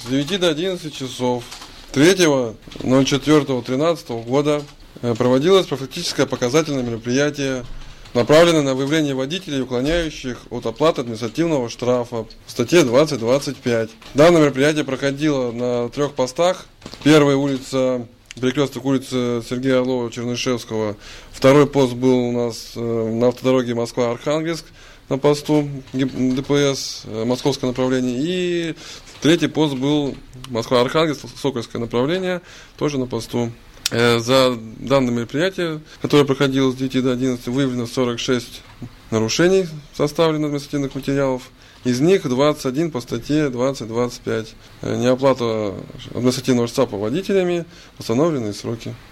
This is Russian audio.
С 9 до 11 часов 3.04.13 года проводилось профилактическое показательное мероприятие, направленное на выявление водителей, уклоняющих от оплаты административного штрафа в статье 20.25. Данное мероприятие проходило на 3 постах. Первая улица, перекресток улицы Сергея Орлова, Чернышевского. Второй пост был у нас на автодороге Москва-Архангельск на посту ДПС, московское направление. И третий пост был Москва-Архангельск, Сокольское направление, тоже на посту. За данное мероприятие, которое проходило с 9 до 11, выявлено 46 нарушений, составлено административных материалов. Из них 21 по статье 20.25. Неоплата административного штрафа водителями, установленные сроки.